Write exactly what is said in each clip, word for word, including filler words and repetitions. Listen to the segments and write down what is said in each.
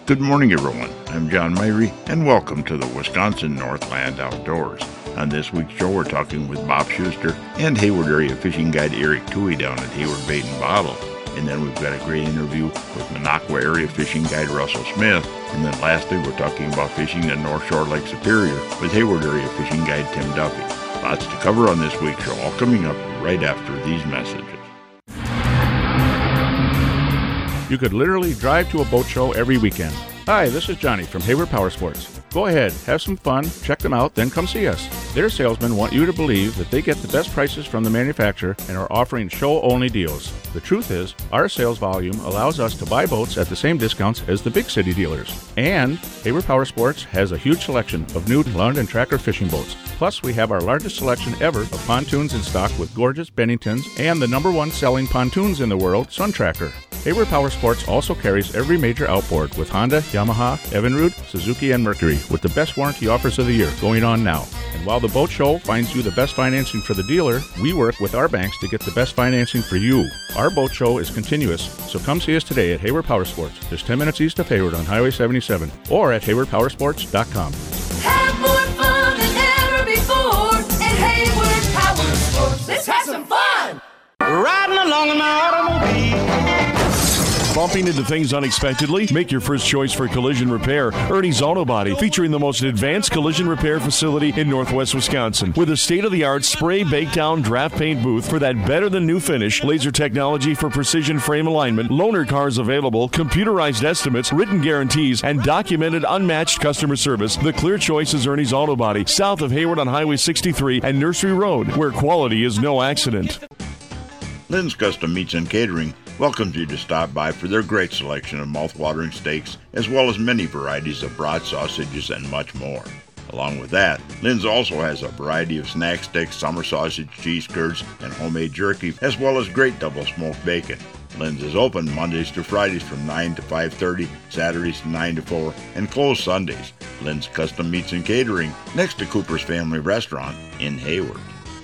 Good morning, everyone. I'm John Myrie, and welcome to the Wisconsin Northland Outdoors. On this week's show, we're talking with Bob Schuster and Hayward Area Fishing Guide Eric Toohey down at Hayward Bait and Bottle. And then we've got a great interview with Minocqua Area Fishing Guide Russell Smith. And then lastly, we're talking about fishing the North Shore Lake Superior with Hayward Area Fishing Guide Tim Duffy. Lots to cover on this week's show, all coming up right after these messages. You could literally drive to a boat show every weekend. Hi, this is Johnny from Hayward Power Sports. Go ahead, have some fun, check them out, then come see us. Their salesmen want you to believe that they get the best prices from the manufacturer and are offering show-only deals. The truth is, our sales volume allows us to buy boats at the same discounts as the big city dealers. And Hayward Power Sports has a huge selection of new Lund and Tracker fishing boats. Plus, we have our largest selection ever of pontoons in stock with gorgeous Benningtons and the number one selling pontoons in the world, Sun Tracker. Hayward Power Sports also carries every major outboard with Honda, Yamaha, Evinrude, Suzuki, and Mercury with the best warranty offers of the year going on now. And while the boat show finds you the best financing for the dealer, we work with our banks to get the best financing for you. Our boat show is continuous, so come see us today at Hayward Power Sports, just ten minutes east of Hayward on Highway seventy-seven, or at hayward power sports dot com. Have more fun than ever before at Hayward Power Sports. Let's have some fun! Riding along in my automobile. Bumping into things unexpectedly? Make your first choice for collision repair. Ernie's Auto Body, featuring the most advanced collision repair facility in Northwest Wisconsin. With a state-of-the-art spray bake down draft paint booth for that better-than-new finish, laser technology for precision frame alignment, loaner cars available, computerized estimates, written guarantees, and documented unmatched customer service, the clear choice is Ernie's Auto Body, south of Hayward on Highway sixty-three and Nursery Road, where quality is no accident. Lynn's Custom Meats and Catering welcomes you to stop by for their great selection of mouth-watering steaks, as well as many varieties of broad sausages and much more. Along with that, Lynn's also has a variety of snack sticks, summer sausage, cheese curds, and homemade jerky, as well as great double-smoked bacon. Lynn's is open Mondays to Fridays from nine to five thirty, Saturdays from nine to four, and closed Sundays. Lynn's Custom Meats and Catering, next to Cooper's Family Restaurant in Hayward.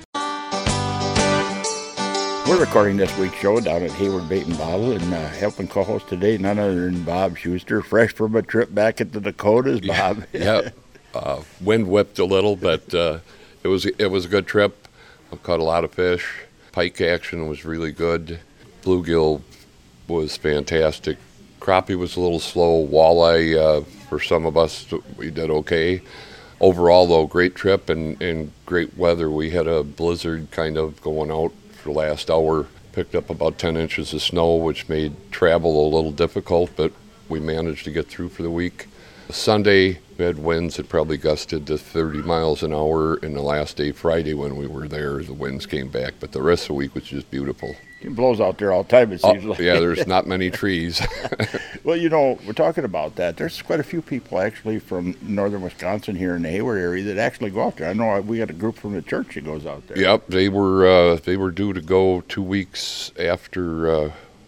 We're recording this week's show down at Hayward Bait and Bottle, and uh, helping co-host today none other than Bob Schuster, fresh from a trip back at the Dakotas. Bob, yeah, uh, wind whipped a little, but uh, it was it was a good trip. I caught a lot of fish. Pike action was really good. Bluegill was fantastic. Crappie was a little slow. Walleye, uh, for some of us, we did okay. Overall, though, great trip and, and great weather. We had a blizzard kind of going out. The last hour, picked up about ten inches of snow, which made travel a little difficult, but we managed to get through for the week. Sunday, we had winds that probably gusted to thirty miles an hour, and the last day, Friday, when we were there, the winds came back, but the rest of the week was just beautiful. It blows out there all the time, it seems oh, like. Yeah, there's not many trees. Well, you know, we're talking about that. There's quite a few people actually from northern Wisconsin here in the Hayward area that actually go out there. I know we got a group from the church that goes out there. Yep, they were uh, they were due to go two weeks after uh,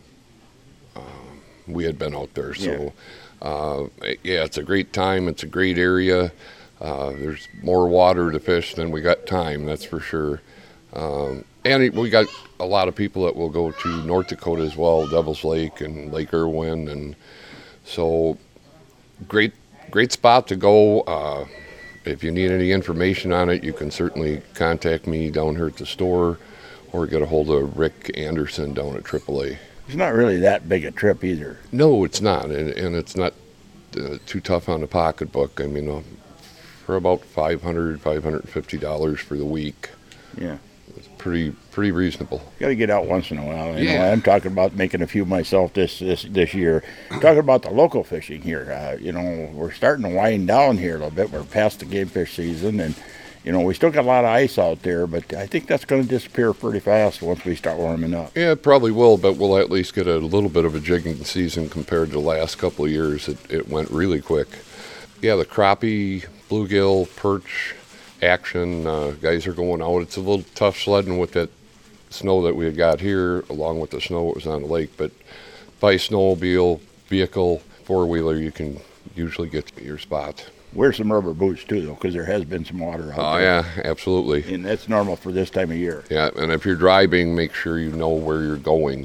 uh, we had been out there. So, yeah. Uh, yeah, it's a great time. It's a great area. Uh, there's more water to fish than we got time, that's for sure. Um, and we got a lot of people that will go to North Dakota as well, Devil's Lake and Lake Irwin, and so great, great spot to go. Uh, if you need any information on it, you can certainly contact me down here at the store, or get a hold of Rick Anderson down at triple A. It's not really that big a trip either. No, it's not, and, and it's not uh, too tough on the pocketbook. I mean, uh, for about five hundred dollars, five hundred fifty dollars for the week. Yeah. It's pretty pretty reasonable. Got to get out once in a while. You yeah. know, I'm talking about making a few myself this this, this year. Talking about the local fishing here. Uh, you know, we're starting to wind down here a little bit. We're past the game fish season, and you know, we still got a lot of ice out there, but I think that's going to disappear pretty fast once we start warming up. Yeah, it probably will, but we'll at least get a little bit of a jigging season compared to the last couple of years. It, it went really quick. Yeah, the crappie, bluegill, perch action, uh, guys are going out. It's a little tough sledding with that snow that we had got here, along with the snow that was on the lake, but by snowmobile, vehicle, four-wheeler, you can usually get to your spot. Wear some rubber boots too, though, because there has been some water out oh, there. Oh, yeah, absolutely. And that's normal for this time of year. Yeah, and if you're driving, make sure you know where you're going.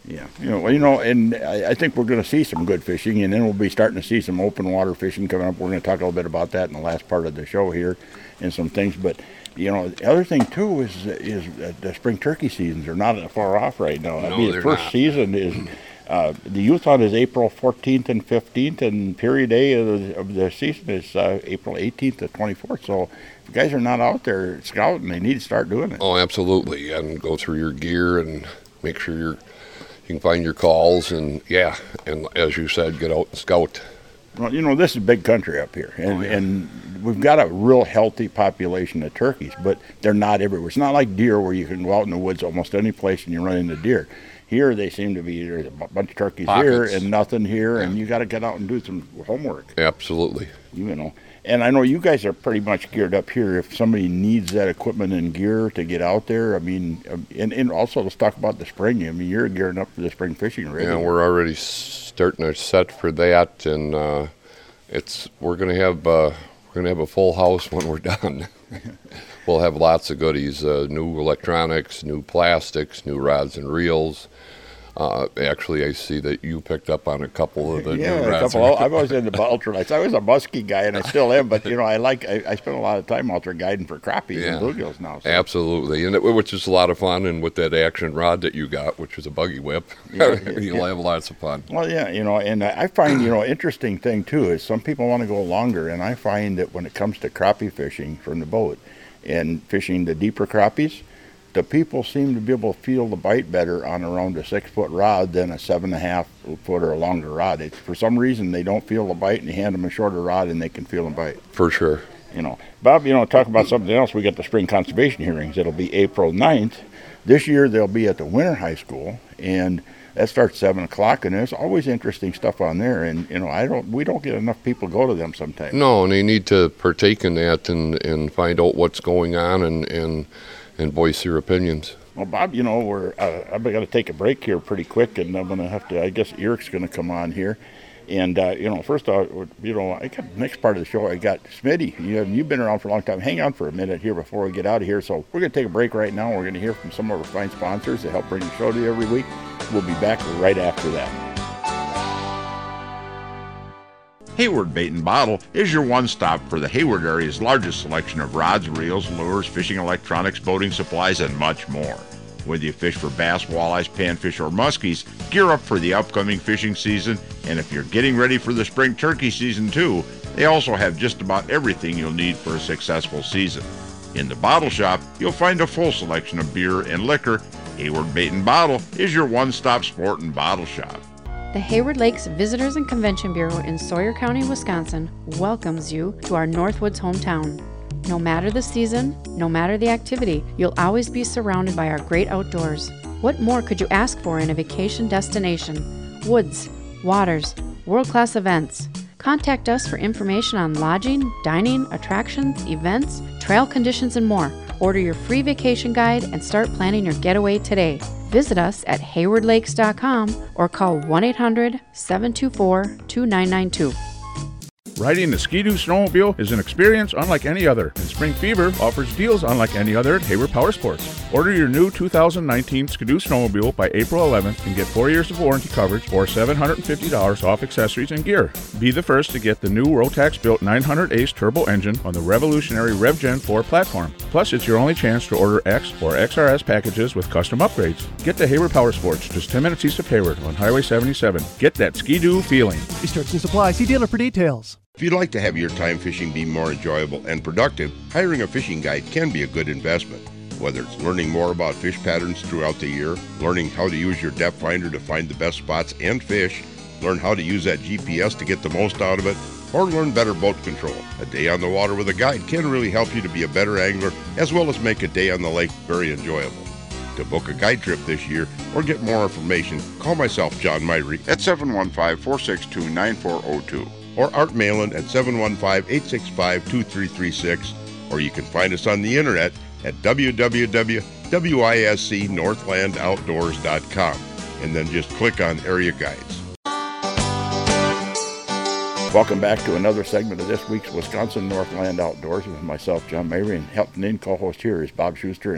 Yeah, you know, well, you know, and I, I think we're going to see some good fishing, and then we'll be starting to see some open water fishing coming up. We're going to talk a little bit about that in the last part of the show here, and some things. But you know, the other thing too is is that the spring turkey seasons are not that far off right now. No, I mean, the they're first not. season is uh, the youth hunt is April fourteenth and fifteenth, and period A of the, of the season is uh, April eighteenth to twenty-fourth. So if you guys are not out there scouting, they need to start doing it. Oh, absolutely, and go through your gear and make sure you're you can find your calls, and yeah, and as you said, get out and scout. Well, you know, this is big country up here, and, Oh, yeah. and we've got a real healthy population of turkeys, but they're not everywhere. It's not like deer where you can go out in the woods almost any place and you run into deer. Here they seem to be, there's a bu- bunch of turkeys here Pockets. and nothing here, Yeah. and you got to get out and do some homework, Absolutely. you know. And I know you guys are pretty much geared up here. If somebody needs that equipment and gear to get out there, I mean, um, and, and also let's talk about the spring. I mean, you're gearing up for the spring fishing already. Yeah, we're already starting our set for that, and uh, it's we're gonna have uh, we're gonna have a full house when we're done. We'll have lots of goodies: uh, new electronics, new plastics, new rods and reels. Uh, actually, I see that you picked up on a couple of the Yeah, new a rods. couple. I've always into ultralights. I was a muskie guy, and I still am. But you know, I like. I, I spend a lot of time out there guiding for crappies Yeah. and bluegills now. So. Absolutely, and it, which is a lot of fun. And with that action rod that you got, which is a buggy whip, Yeah, yeah, you'll yeah. have lots of fun. Well, yeah, you know, and I find you know interesting thing too is some people want to go longer, and I find that when it comes to crappie fishing from the boat and fishing the deeper crappies, the people seem to be able to feel the bite better on around a six foot rod than a seven and a half foot or a longer rod. It's, for some reason, they don't feel the bite, and you hand them a shorter rod, and they can feel the bite. For sure. You know, Bob, you know, talk about something else. We got the spring conservation hearings. It'll be April ninth. This year they'll be at the Winter High School, and that starts seven o'clock. And there's always interesting stuff on there. And you know, I don't, we don't get enough people go to them sometimes. No, and they need to partake in that and, and find out what's going on and, and and voice their opinions. Well, Bob, you know, we're uh, I'm going to take a break here pretty quick, and I'm going to have to. I guess Eric's going to come on here. And, uh, you know, first off, you know, I got the next part of the show, I got Smitty. You have, you've been around for a long time. Hang on for a minute here before we get out of here. So we're going to take a break right now. We're going to hear from some of our fine sponsors that help bring the show to you every week. We'll be back right after that. Hayward Bait and Bottle is your one-stop for the Hayward area's largest selection of rods, reels, lures, fishing electronics, boating supplies, and much more. Whether you fish for bass, walleyes, panfish, or muskies, gear up for the upcoming fishing season, and if you're getting ready for the spring turkey season too, they also have just about everything you'll need for a successful season. In the bottle shop, you'll find a full selection of beer and liquor. Hayward Bait and Bottle is your one-stop sport and bottle shop. The Hayward Lakes Visitors and Convention Bureau in Sawyer County, Wisconsin welcomes you to our Northwoods hometown. No matter the season, no matter the activity, you'll always be surrounded by our great outdoors. What more could you ask for in a vacation destination? Woods, waters, world-class events. Contact us for information on lodging, dining, attractions, events, trail conditions, and more. Order your free vacation guide and start planning your getaway today. Visit us at hayward lakes dot com or call one eight hundred, seven two four, two nine nine two. Riding the Ski-Doo snowmobile is an experience unlike any other, and Spring Fever offers deals unlike any other at Hayward Power Sports. Order your new two thousand nineteen Ski-Doo snowmobile by April eleventh and get four years of warranty coverage or seven hundred fifty dollars off accessories and gear. Be the first to get the new Rotax-built nine hundred Ace turbo engine on the revolutionary RevGen four platform. Plus, it's your only chance to order X or X R S packages with custom upgrades. Get to Hayward Power Sports, just ten minutes east of Hayward on Highway seventy-seven. Get that Ski-Doo feeling. Restrictions apply. See dealer for details. If you'd like to have your time fishing be more enjoyable and productive, hiring a fishing guide can be a good investment. Whether it's learning more about fish patterns throughout the year, learning how to use your depth finder to find the best spots and fish, learn how to use that G P S to get the most out of it, or learn better boat control, a day on the water with a guide can really help you to be a better angler as well as make a day on the lake very enjoyable. To book a guide trip this year or get more information, call myself, John Myrie, At seven one five, four six two, nine four zero two. or Art Malin at seven one five, eight six five, two three three six, or you can find us on the internet at w w w dot wisc northland outdoors dot com, and then just click on Area Guides. Welcome back to another segment of this week's Wisconsin Northland Outdoors with myself, John Mavry, and helping in co-host here is Bob Schuster. And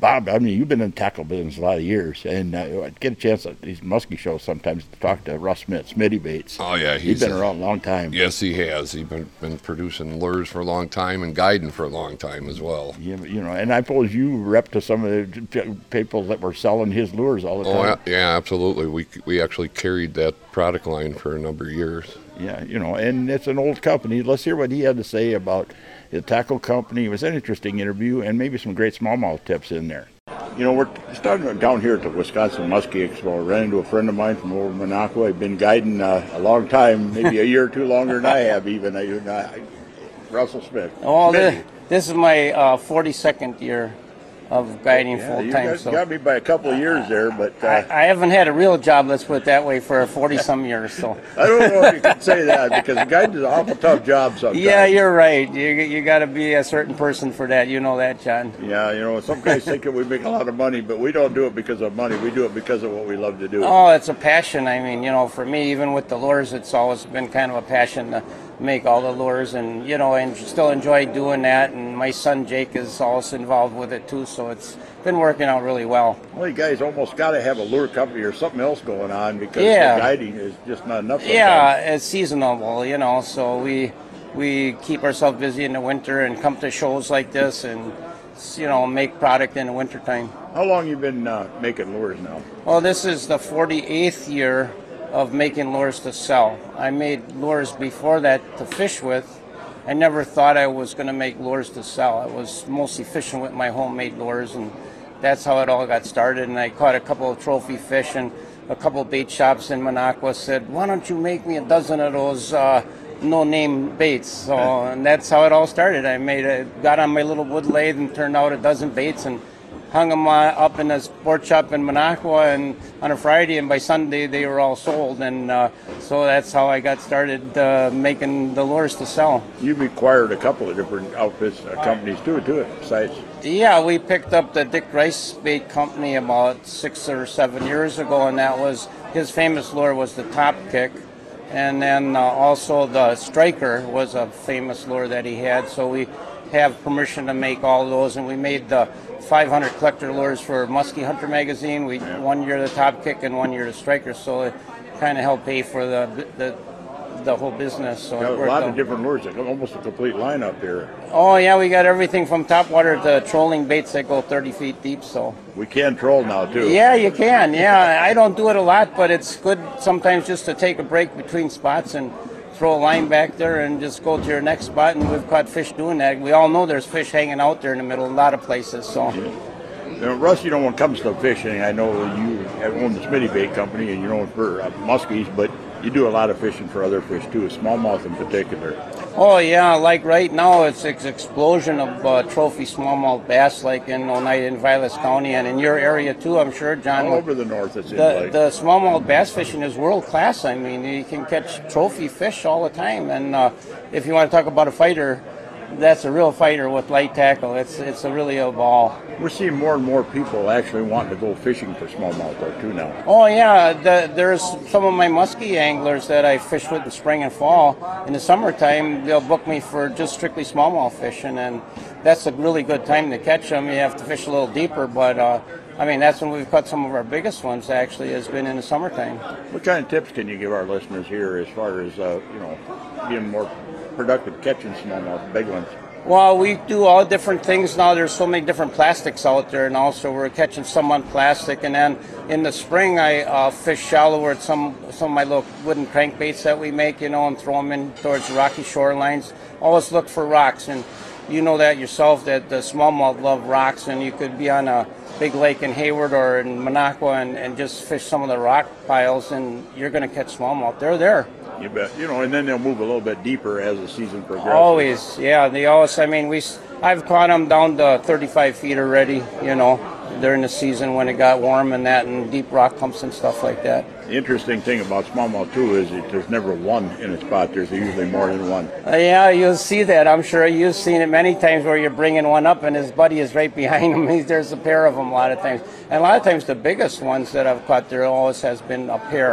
Bob, I mean, you've been in the tackle business a lot of years, and uh, I get a chance at these muskie shows sometimes to talk to Russ Smith, Smitty Baits. Oh, yeah. He's been around a long time. Yes, he has. He's been, been producing lures for a long time and guiding for a long time as well. Yeah, you know, and I suppose you rep to some of the people that were selling his lures all the time. Oh, yeah, yeah, absolutely. We we actually carried that product line for a number of years. Yeah, you know, and it's an old company. Let's hear what he had to say about the tackle company. It was an interesting interview and maybe some great smallmouth tips in there. You know, we're starting down here at the Wisconsin Muskie Expo. I ran into a friend of mine from over Minocqua. I've been guiding uh, a long time, maybe a year or two longer than I have even. I, I, Russell Smith. Oh, this, this is my uh, forty-second year of guiding yeah, full you time. got, So got me by a couple of years there, but uh, I, I haven't had a real job, let's put it that way, for forty some years. So I don't know if you can say that, because guiding is an awful tough job sometimes. Yeah, you're right. You you got to be a certain person for that. You know that, John. Yeah, you know, some guys think that we make a lot of money, but we don't do it because of money. We do it because of what we love to do. Oh, it's a passion. I mean, you know, for me, even with the lures, it's always been kind of a passion to make all the lures, and you know, and still enjoy doing that. And my son Jake is also involved with it too, so it's been working out really well. Well, you guys almost got to have a lure company or something else going on, because yeah. the guiding is just not enough sometimes. Yeah, it's seasonal, you know, so we we keep ourselves busy in the winter and come to shows like this and, you know, make product in the wintertime. How long you been uh, making lures now? Well, this is the forty-eighth year of making lures to sell. I made lures before that to fish with. I never thought I was going to make lures to sell. I was mostly fishing with my homemade lures, and that's how it all got started. And I caught a couple of trophy fish, and a couple of bait shops in Minocqua said, why don't you make me a dozen of those uh, no-name baits? So, and that's how it all started. I made a, got on my little wood lathe and turned out a dozen baits and hung them uh, up in a sport shop in Minocqua and on a Friday, and by Sunday they were all sold. And uh, so that's how I got started uh, making the lures to sell. You've acquired a couple of different outfits, uh, companies too, too, besides. Yeah, we picked up the Dick Rice Bait Company about six or seven years ago, and that was, his famous lure was the Top Kick. And then uh, also the Striker was a famous lure that he had, so we have permission to make all those, and we made the five hundred collector lures for Muskie Hunter magazine. We one year the Top Kick and one year the Striker, so it kind of helped pay for the the, the whole business. So Got a lot out. of different lures, almost a complete lineup here. Oh yeah, we got everything from topwater to trolling baits that go thirty feet deep. So we can troll now too. Yeah, you can. Yeah, I don't do it a lot, but it's good sometimes just to take a break between spots and throw a line back there and just go to your next spot, and we've caught fish doing that. We all know there's fish hanging out there in the middle, a lot of places. So, you know, Russ, you know, when it comes to fishing, I know you own the Smitty Bait Company, and you're known for uh, muskies, but you do a lot of fishing for other fish too, smallmouth in particular. Oh yeah, like right now it's an explosion of uh, trophy smallmouth bass, like in Oneida and Vilas County, and in your area too, I'm sure, John. All over the north, it seems the, like. The smallmouth bass fishing is world class. I mean, you can catch trophy fish all the time, and uh, if you want to talk about a fighter, that's a real fighter with light tackle. It's it's a really a ball. We're seeing more and more people actually wanting to go fishing for smallmouth though too now. Oh yeah, the, there's some of my muskie anglers that I fish with in spring and fall. In the summertime, they'll book me for just strictly smallmouth fishing, and that's a really good time to catch them. You have to fish a little deeper, but uh, I mean that's when we've caught some of our biggest ones. Actually, has been in the summertime. What kind of tips can you give our listeners here as far as uh, you know being more productive catching smallmouth, big ones? Well, we do all different things now. There's so many different plastics out there, and also we're catching some on plastic. And then in the spring, I uh, fish shallower at some some of my little wooden crankbaits that we make, you know, and throw them in towards the rocky shorelines. Always look for rocks, and you know that yourself, that the smallmouth love rocks, and you could be on a big lake in Hayward or in Minocqua and, and just fish some of the rock piles, and you're going to catch smallmouth. They're there. You bet. You know, and then they'll move a little bit deeper as the season progresses. Always, yeah. They always. I mean, we. I've caught them down to thirty-five feet already. You know, during the season when it got warm and that, and deep rock clumps and stuff like that. The interesting thing about smallmouth too is that there's never one in a spot. There's usually more than one. Uh, yeah, you'll see that. I'm sure you've seen it many times where you're bringing one up and his buddy is right behind him. There's a pair of them a lot of times, and a lot of times the biggest ones that I've caught there always has been a pair.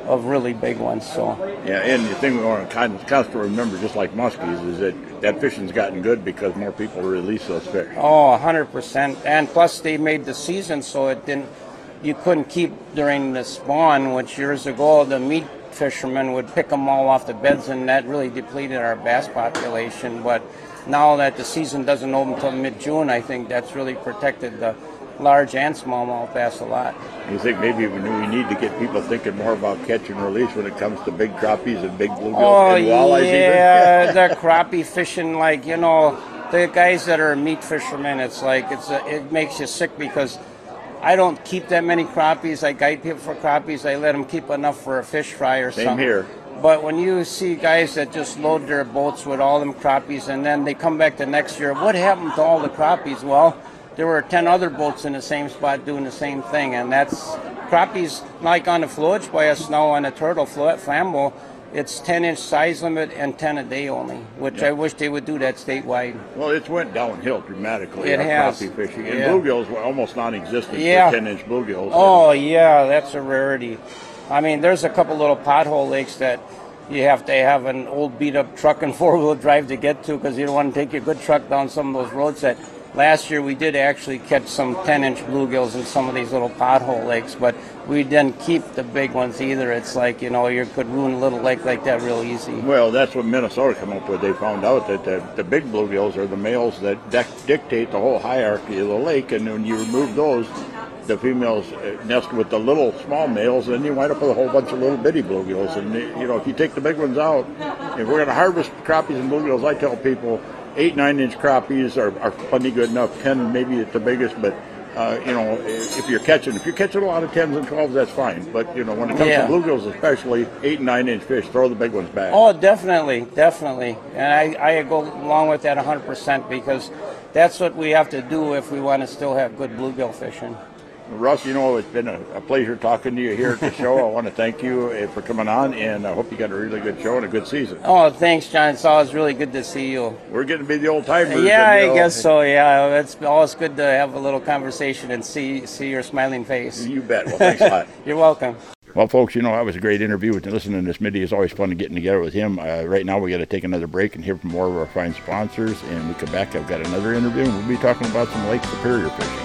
of really big ones. So yeah, and the thing we want to kind of constantly remember, just like muskies, is that that fishing's gotten good because more people release those fish. Oh, one hundred percent. And plus they made the season so it didn't, you couldn't keep during the spawn, which years ago the meat fishermen would pick them all off the beds, and that really depleted our bass population. But now that the season doesn't open until mid-June, I think that's really protected the large and smallmouth bass a lot. You think maybe we need to get people thinking more about catch and release when it comes to big crappies and big bluegills oh, and walleyes yeah, even? the crappie fishing, like, you know, the guys that are meat fishermen, it's like, it's a, it makes you sick because I don't keep that many crappies. I guide people for crappies. I let them keep enough for a fish fry or Same something. Same here. But when you see guys that just load their boats with all them crappies and then they come back the next year, what happened to all the crappies? Well, there were ten other boats in the same spot doing the same thing, and that's crappies, like on the flowage by us now on the turtle flow at Flambeau, it's ten inch size limit and ten a day only, which yeah. I wish they would do that statewide. Well, it's went downhill dramatically. It has. Crappie fishing. And yeah. bluegills were almost non-existent yeah. for ten inch bluegills. Oh, yeah, that's a rarity. I mean, there's a couple little pothole lakes that you have to have an old beat-up truck and four-wheel drive to get to because you don't want to take your good truck down some of those roads that last year we did actually catch some ten inch bluegills in some of these little pothole lakes, but we didn't keep the big ones either. It's like, you know, you could ruin a little lake like that real easy. Well, that's what Minnesota came up with. They found out that the, the big bluegills are the males that dec- dictate the whole hierarchy of the lake, and when you remove those, the females nest with the little small males, and you wind up with a whole bunch of little bitty bluegills. And, you know, if you take the big ones out, if we're going to harvest crappies and bluegills, I tell people, Eight, nine inch crappies are, are plenty good enough. Ten maybe at the biggest, but uh, you know, if you're catching, if you're catching a lot of tens and twelves, that's fine. But you know, when it comes yeah. to bluegills, especially eight and nine inch fish, throw the big ones back. Oh, definitely, definitely, and I, I go along with that one hundred percent because that's what we have to do if we want to still have good bluegill fishing. Russ, you know, it's been a, a pleasure talking to you here at the show. I want to thank you uh, for coming on, and I hope you got a really good show and a good season. Oh, thanks, John. It's always really good to see you. We're getting to be the old timers. Yeah, and, you know, I guess so, yeah. It's always good to have a little conversation and see see your smiling face. You bet. Well, thanks a lot. You're welcome. Well, folks, you know, that was a great interview. With listening to this Mitty is always fun to getting together with him. Uh, right now, we got to take another break and hear from more of our fine sponsors. And we come back, I've got another interview, and we'll be talking about some Lake Superior fishing.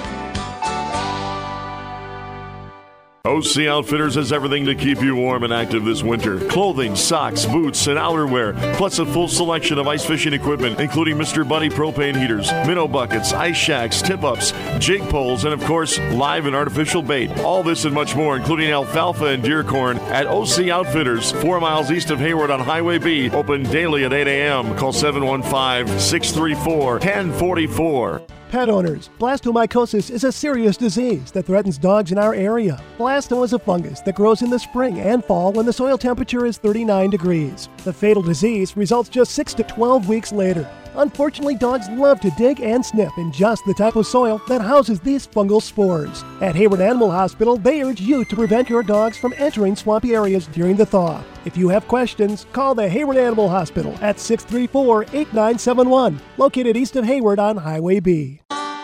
O C Outfitters has everything to keep you warm and active this winter. Clothing, socks, boots, and outerwear, plus a full selection of ice fishing equipment, including Mister Buddy propane heaters, minnow buckets, ice shacks, tip-ups, jig poles, and of course, live and artificial bait. All this and much more, including alfalfa and deer corn, at O C Outfitters, four miles east of Hayward on Highway B. Open daily at eight a.m. Call seven one five, six three four, one zero four four. Pet owners, blastomycosis is a serious disease that threatens dogs in our area. Blasto is a fungus that grows in the spring and fall when the soil temperature is thirty-nine degrees. The fatal disease results just six to twelve weeks later. Unfortunately, dogs love to dig and sniff in just the type of soil that houses these fungal spores. At Hayward Animal Hospital, they urge you to prevent your dogs from entering swampy areas during the thaw. If you have questions, call the Hayward Animal Hospital at six three four, eight nine seven one, located east of Hayward on Highway B.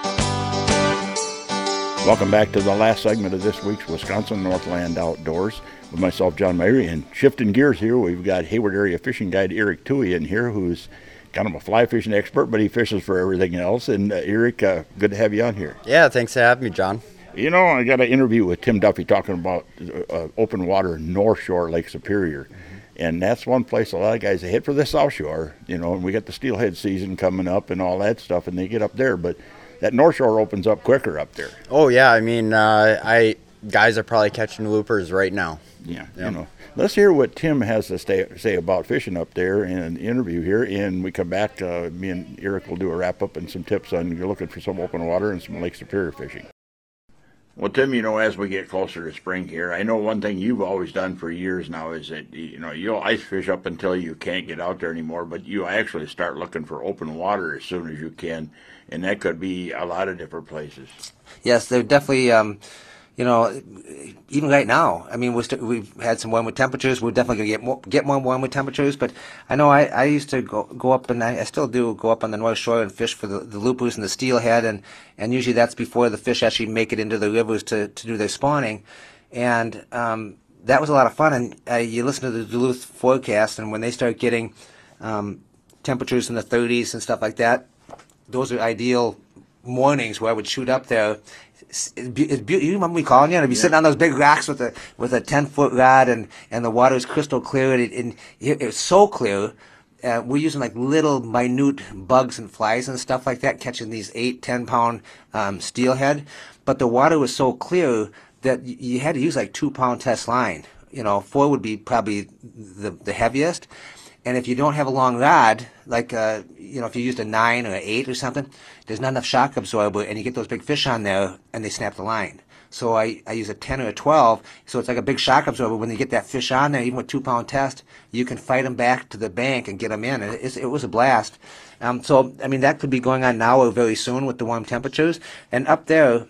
Welcome back to the last segment of this week's Wisconsin Northland Outdoors with myself, John Mayre. And shifting gears here, we've got Hayward Area Fishing Guide Eric Toohey in here, who's kind of a fly fishing expert, but he fishes for everything else. And uh, Eric, uh, good to have you on here. Yeah, thanks for having me, John. You know, I got an interview with Tim Duffy talking about uh, open water North Shore Lake Superior. Mm-hmm. And that's one place a lot of guys, they hit for the South Shore, you know, and we got the steelhead season coming up and all that stuff, and they get up there. But that North Shore opens up quicker up there. Oh, yeah. I mean, uh, I guys are probably catching loopers right now. Yeah, yep. You know. Let's hear what Tim has to stay, say about fishing up there in an interview here, and we come back. Uh, me and Eric will do a wrap-up and some tips on you're looking for some open water and some Lake Superior fishing. Well, Tim, you know, as we get closer to spring here, I know one thing you've always done for years now is that, you know, you'll ice fish up until you can't get out there anymore, but you actually start looking for open water as soon as you can, and that could be a lot of different places. Yes, they're definitely, um, you know, even right now, I mean, we're st- we've had some warmer temperatures. We're definitely going to get more, get more warmer temperatures, but I know I, I used to go, go up, and I, I still do go up on the North Shore and fish for the, the loopers and the steelhead, and, and usually that's before the fish actually make it into the rivers to, to do their spawning. And um, that was a lot of fun. And uh, you listen to the Duluth forecast, and when they start getting um, temperatures in the thirties and stuff like that, those are ideal mornings where I would shoot up there. It's, it's, it's, you remember me calling you? And I'd be yeah. sitting on those big rocks with a with a ten foot rod, and, and the water is crystal clear, and, it, and it, it's so clear. Uh, we're using like little minute bugs and flies and stuff like that, catching these eight, ten pound um, steelhead. But the water was so clear that y- you had to use like two pound test line. You know, four would be probably the the heaviest. And if you don't have a long rod, like uh, you know, if you used a nine or an eight or something, there's not enough shock absorber, and you get those big fish on there, and they snap the line. So I, I use a ten or a twelve, so it's like a big shock absorber. When you get that fish on there, even with two pound test, you can fight them back to the bank and get them in. It, it's, it was a blast. Um, so, I mean, that could be going on now or very soon with the warm temperatures. And up there,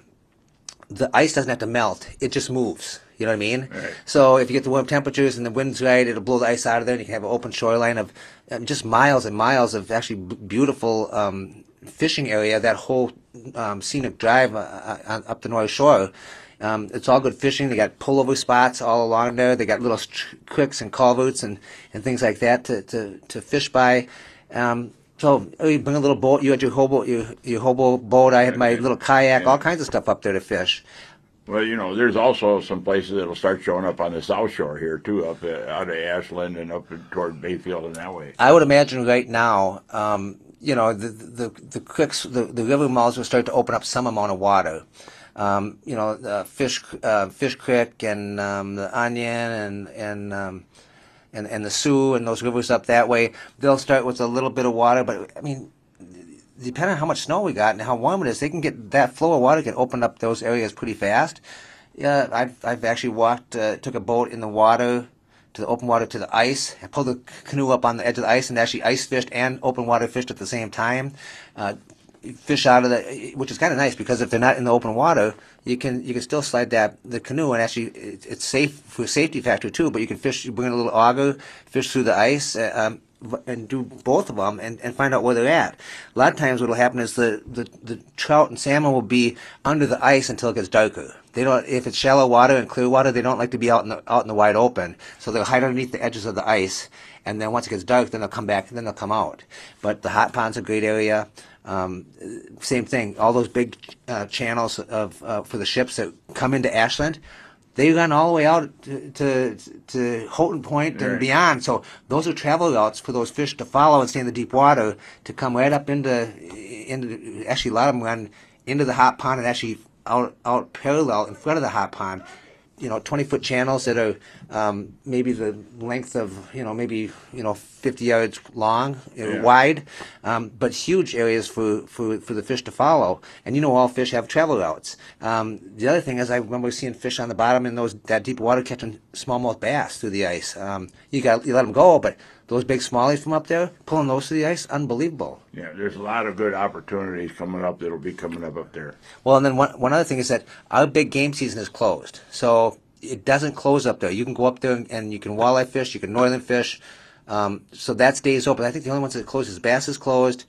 the ice doesn't have to melt. It just moves. You know what I mean? Right. So if you get the warm temperatures and the wind's right, it'll blow the ice out of there, and you can have an open shoreline of um, just miles and miles of actually b- beautiful um, fishing area, that whole um, scenic drive uh, uh, up the North Shore. Um, it's all good fishing. They got pullover spots all along there. They got little st- creeks and culverts and, and things like that to, to, to fish by. Um, so you bring a little boat. You had your hobo, your, your hobo boat. I had my little kayak, all kinds of stuff up there to fish. Well, you know, there's also some places that'll start showing up on the South Shore here, too, up uh, out of Ashland and up toward Bayfield and that way. I would imagine right now, um, you know, the the the creeks, the, the river mouths will start to open up some amount of water. Um, you know, the Fish uh, Fish Creek and um, the Onion and and, um, and and the Sioux and those rivers up that way, they'll start with a little bit of water. But I mean, depending on how much snow we got and how warm it is, they can get that flow of water can open up those areas pretty fast. Yeah, I've I've actually walked, uh, took a boat in the water, to the open water to the ice. I pulled the canoe up on the edge of the ice and actually ice fished and open water fished at the same time. Uh, fish out of the, which is kind of nice because if they're not in the open water, you can you can still slide that the canoe, and actually it, it's safe for a safety factor too. But you can fish, you bring in a little auger, fish through the ice. Uh, um, and do both of them and, and find out where they're at. A lot of times what will happen is the, the, the trout and salmon will be under the ice until it gets darker. They don't, if it's shallow water and clear water, they don't like to be out in the, out in the wide open. So they'll hide underneath the edges of the ice, and then once it gets dark, then they'll come back and then they'll come out. But the hot pond's a great area. Um, same thing, all those big uh, channels of uh, for the ships that come into Ashland, they run all the way out to to, to Houghton Point and right. beyond. So those are travel routes for those fish to follow and stay in the deep water to come right up into, into actually a lot of them run into the hot pond and actually out out parallel in front of the hot pond. You know, twenty foot channels that are um, maybe the length of, you know, maybe, you know, fifty yards long, yeah. wide, um, but huge areas for, for, for the fish to follow. And you know, all fish have travel routes. Um, the other thing is, I remember seeing fish on the bottom in those that deep water catching smallmouth bass through the ice. Um, you got you let them go, but those big smallies from up there, pulling those through the ice, unbelievable. Yeah, there's a lot of good opportunities coming up that'll be coming up up there. Well, and then one, one other thing is that our big game season is closed. So it doesn't close up there. You can go up there and, and you can walleye fish, you can northern fish. Um, so that stays open. I think the only ones that close is bass is closed,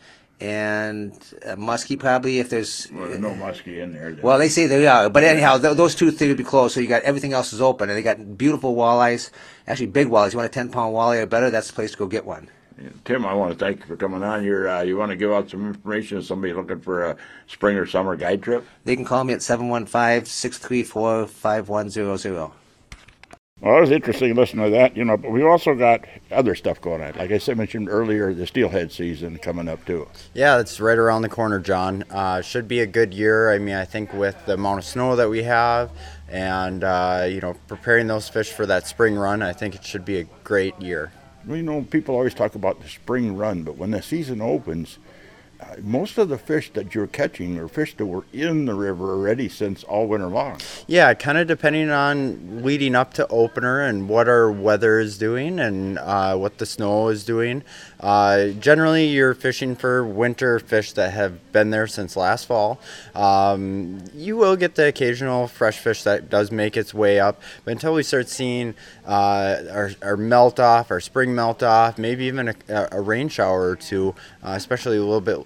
and uh, muskie probably if there's... Well, there's no muskie in there. Then. Well, they say they are. But anyhow, th- those two things would be closed. So you got everything else is open, and they got beautiful walleyes, actually big walleyes. You want a ten pound walleye or better, that's the place to go get one. Yeah, Tim, I want to thank you for coming on. You're, uh, you want to give out some information to somebody looking for a spring or summer guide trip? They can call me at seven one five, six three four, five one zero zero. Well, it was interesting listening to that, you know, but we've also got other stuff going on. Like I said, mentioned earlier, the steelhead season coming up, too. Yeah, it's right around the corner, John. Uh, should be a good year. I mean, I think with the amount of snow that we have and, uh, you know, preparing those fish for that spring run, I think it should be a great year. Well, you know, people always talk about the spring run, but when the season opens, uh, most of the fish that you're catching are fish that were in the river already since all winter long. Yeah, kind of depending on leading up to opener and what our weather is doing and uh, what the snow is doing. Uh, generally, you're fishing for winter fish that have been there since last fall. Um, you will get the occasional fresh fish that does make its way up, but until we start seeing uh, our, our melt off, our spring melt off, maybe even a, a rain shower or two, uh, especially a little bit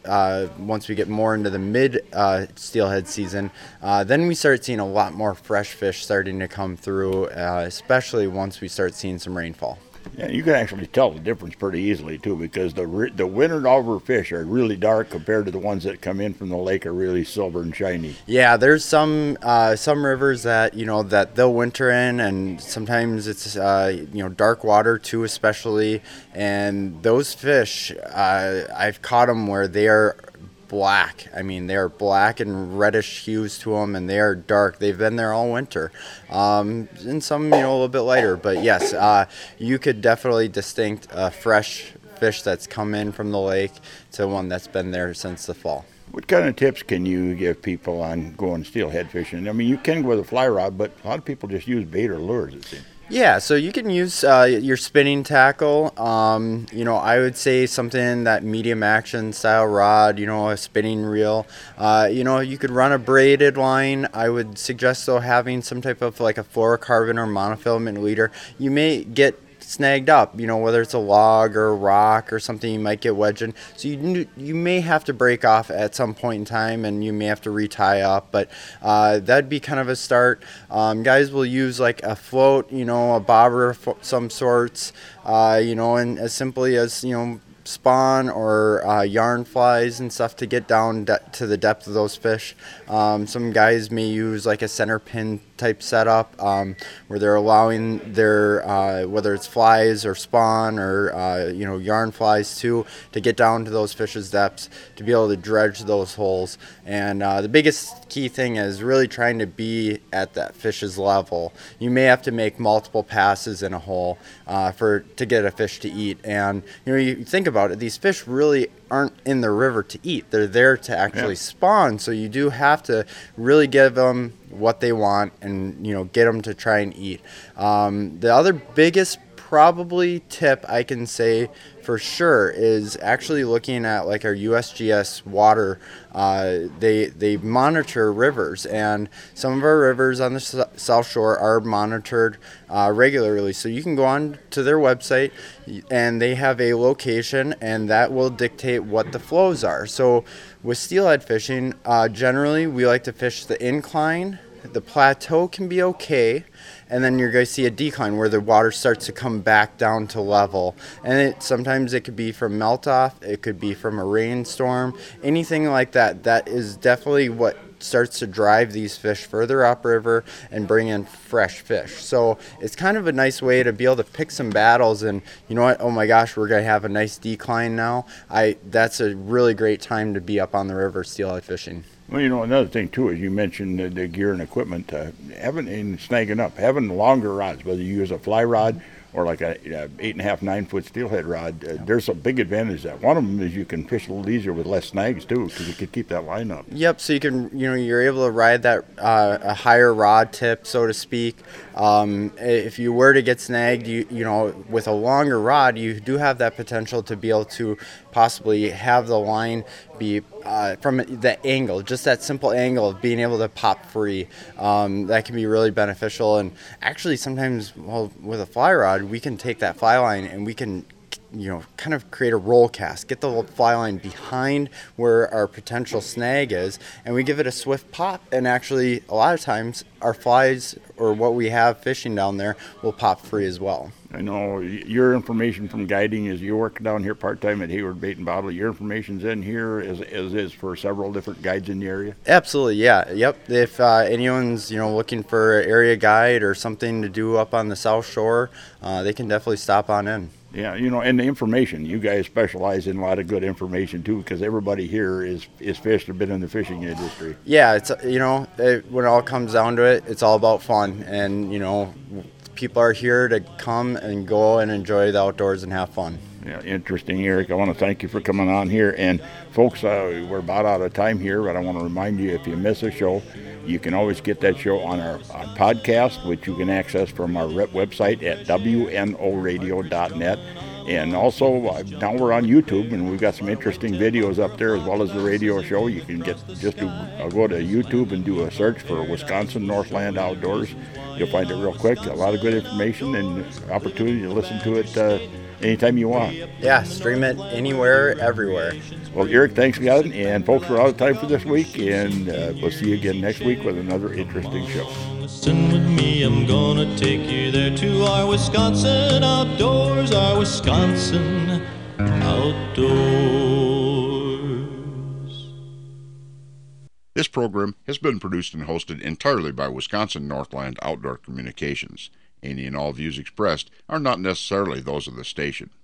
uh, once we get more into the mid uh, steelhead season, uh, then we start seeing a lot more fresh fish starting to come through, uh, especially once we start seeing some rainfall. Yeah, you can actually tell the difference pretty easily too, because the re- the wintered over fish are really dark compared to the ones that come in from the lake are really silver and shiny. Yeah, there's some uh, some rivers that you know that they'll winter in, and sometimes it's uh, you know dark water too, especially. And those fish, uh, I've caught them where they are black. I mean, they are black and reddish hues to them, and they are dark. They've been there all winter. Um, and some, you know, a little bit lighter. But yes, uh, you could definitely distinct a fresh fish that's come in from the lake to one that's been there since the fall. What kind of tips can you give people on going steelhead fishing? I mean, you can go with a fly rod, but a lot of people just use bait or lures, it seems. Yeah, so you can use uh, your spinning tackle. Um, you know, I would say something that medium action style rod, you know, a spinning reel. Uh, you know, you could run a braided line. I would suggest, though, having some type of like a fluorocarbon or monofilament leader. You may get snagged up, you know, whether it's a log or a rock or something, you might get wedged in. So you you may have to break off at some point in time, and you may have to retie up, but uh, that'd be kind of a start. Um, guys will use like a float, you know, a bobber of some sorts, uh, you know, and as simply as, you know, spawn or uh, yarn flies and stuff to get down de- to the depth of those fish. Um, some guys may use like a center pin type setup um, where they're allowing their uh, whether it's flies or spawn or uh, you know yarn flies too to get down to those fish's depths to be able to dredge those holes. And uh, the biggest key thing is really trying to be at that fish's level. You may have to make multiple passes in a hole uh, for to get a fish to eat. And you know, you think about it, these fish really aren't in the river to eat. They're there to actually yeah. spawn. So you do have to really give them what they want and, you know, get them to try and eat. Um, the other biggest probably tip I can say for sure is actually looking at like our U S G S water. Uh, they they monitor rivers, and some of our rivers on the s- South Shore are monitored uh, regularly. So you can go on to their website, and they have a location, and that will dictate what the flows are. So with steelhead fishing, uh, generally we like to fish the incline. The plateau can be okay, and then you're going to see a decline where the water starts to come back down to level. And it sometimes it could be from melt off, it could be from a rainstorm, anything like that. That is definitely what starts to drive these fish further upriver and bring in fresh fish. So it's kind of a nice way to be able to pick some battles, and you know what, oh my gosh, we're going to have a nice decline now. I that's a really great time to be up on the river steelhead fishing. Well, you know, another thing, too, is you mentioned the, the gear and equipment. Uh, having and snagging up, having longer rods, whether you use a fly rod or like a, a eight and a half, nine foot steelhead rod, uh, there's a big advantage. That one of them is you can fish a little easier with less snags too, because you can keep that line up. Yep. So you can, you know, you're able to ride that uh, a higher rod tip, so to speak. Um, if you were to get snagged, you you know, with a longer rod, you do have that potential to be able to possibly have the line be uh, from the angle, just that simple angle of being able to pop free. Um, that can be really beneficial. And actually, sometimes, well, with a fly rod, we can take that fly line and we can, you know, kind of create a roll cast, get the fly line behind where our potential snag is, and we give it a swift pop, and actually a lot of times our flies or what we have fishing down there will pop free as well. I know your information from guiding is you work down here part-time at Hayward Bait and Bottle. Your information's in here as, as is for several different guides in the area? Absolutely, yeah. Yep. If uh, anyone's, you know, looking for an area guide or something to do up on the South Shore, uh, they can definitely stop on in. Yeah, you know, and the information, you guys specialize in a lot of good information too, because everybody here is is fished or been in the fishing industry. Yeah, it's, you know, it, when it all comes down to it, it's all about fun, and, you know, people are here to come and go and enjoy the outdoors and have fun. Yeah, interesting, Eric. I want to thank you for coming on here. And folks, uh, we're about out of time here, but I want to remind you, if you miss a show, you can always get that show on our, our podcast, which you can access from our rep website at w n o radio dot net. And also, uh, now we're on YouTube, and we've got some interesting videos up there, as well as the radio show. You can get just do, uh, go to YouTube and do a search for Wisconsin Northland Outdoors. You'll find it real quick. A lot of good information and opportunity to listen to it uh, anytime you want. Yeah, stream it anywhere, everywhere. Well, Eric, thanks again. And folks, we're out of time for this week, and uh, we'll see you again next week with another interesting show. Listen with me, I'm gonna take you there to our Wisconsin outdoors, our Wisconsin outdoors. This program has been produced and hosted entirely by Wisconsin Northland Outdoor Communications. Any and all views expressed are not necessarily those of the station.